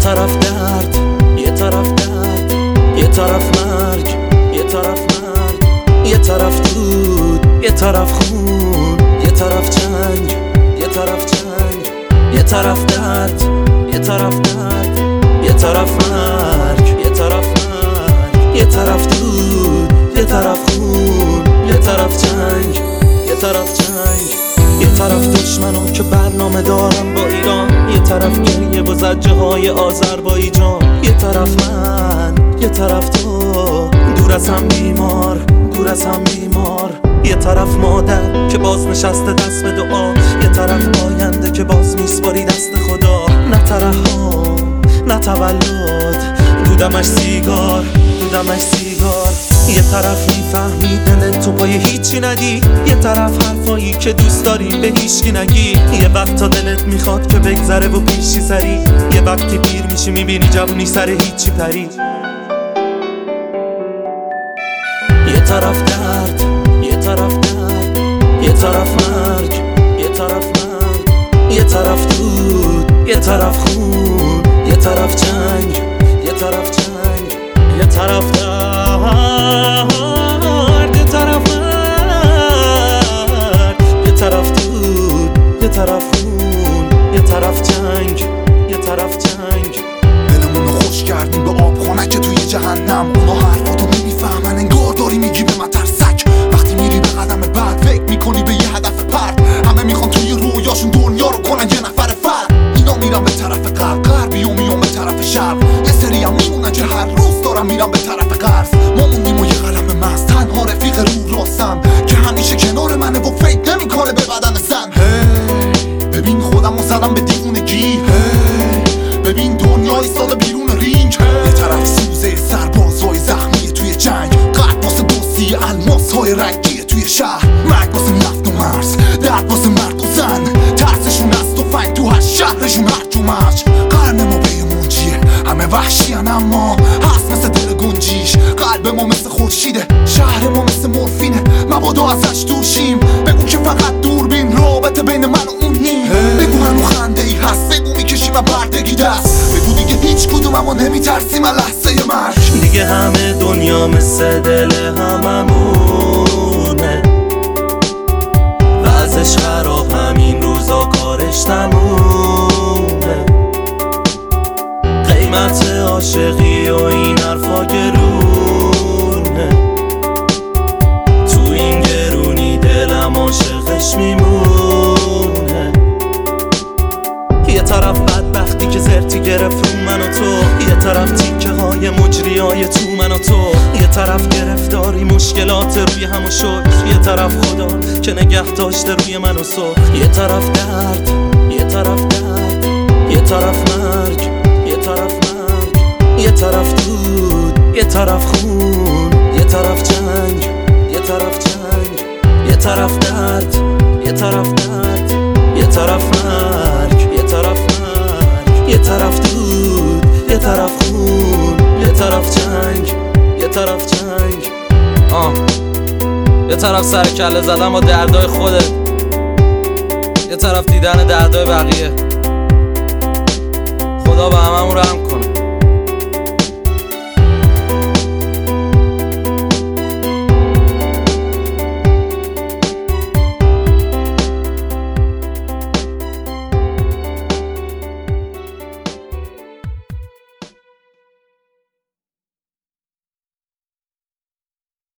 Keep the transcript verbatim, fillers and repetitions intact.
طرف درد، یه طرف درد، یه طرف مرگ، یه طرف مرگ، یه طرف دود، یه طرف خون، یه طرف جنگ، یه طرف جنگ، یه طرف درد، یه طرف درد، یه طرف مرگ، یه طرف مرگ، یه طرف دود، یه طرف خون، یه طرف جنگ، یه طرف جنگ، یه طرف دشمنم که برنامه دارم با ایران، یه طرف گریه و زجه های آذربایجان، یه طرف من، یه طرف تو، دور از هم بیمار، دور از هم بیمار، یه طرف مادر که باز نشسته دست به دعا، یه طرف آینده که باز میسپاری دست خدا، نه ترحم نه تولد، دودمش سیگار، دودمش سیگار، یه طرف میفهمی دل تو پای هیچی ندی، یه طرف حرفایی که دوست داری به هیچکی نگی، یه وقت تا دلت میخواد که بگذره و پیشی سری، یه وقتی پیر میشی میبینی جوونی سر هیچی پری. یه طرف درد، یه طرف درد، یه طرف مرگ، یه طرف مرگ، یه طرف دود، یه طرف خون، یه طرف جنگ، یه طرف جنگ، یه طرف درد، یه طرف مرگ، یه طرف دود، یه طرف خون، یه طرف جنگ، یه طرف جنگ. دلمونو خوش کردیم به آبخونه که توی جهنم، اونا حرفاتو نمیفهمن انگار داری میگی به من ترسک، وقتی میری به قدم بعد فکر میکنی به یه هدف پرد، همه میخوان توی رویاشون دنیا رو کنن یه نفر فرد، اینا میرن به طرف غرب، غربی و میون به طرف شرق، یه سری هم میمونن که هر روز دارن میرن به طرف غرب، ما موندیم و یه قلم مست، تنها رفیق رو راستم که همیشه کنار منه و فکر نمیکنه به بدن زن. hey, ببین خودمو زدم به دیوونگی، hey, ببین دنیا ایستاده بیرون رینگ، hey. یه طرف سوزه سربازای زخمی توی جنگ، قلب واسه دوستی الماس های رنگی توی شهر، مرگ واسه نفت و مرز، درد واسه مرد و زن، ترسشون از توفنگ تو هر شهرشون هرج و مرج، قرن ما به منجیه همه وحشیان اما هست مثل دل گنجیش، قلب ما مثل خورشیده، شهر ما مثل مورفینه، مبادا ازش دور شیم، بگو که فقط دوربین رابطه بین من و اون نیم، بگو هنو خنده ای هست، بگو میکشیم بردگی دست، بگو دیگه هیچ کدوم اما نمیترسیم از لحظه مرگ، دیگه همه دنیا مثل دل هممونه، وضعش خراب همین روزا کارش تمومه، قیمت عاشقی و این حرفا گرونه، تو این گرونی دلم عاشقش میمونه، یه طرف بدبختی که زرتی گرفت رو من و تو، یه طرف تیکه های مجری های تو من و تو، یه طرف گرفتاری مشکلات روی هم و شکر، یه طرف خدا که نگه داشته روی من و سخ، یه طرف درد، یه طرف درد، یه طرف مرگ، یه طرف مرگ، یه طرف دود، یه طرف خون، یه طرف جنگ، یه طرف جنگ، یه طرف درد، یه طرف درد، یه طرف مرگ، یه طرف مرگ، یه طرف دود، یه طرف خون، یه طرف جنگ، یه طرف جنگ. آه یه طرف سر کله زدن با دردای خودت، یه طرف دیدن دردای بقیه. خدا به هممون رحم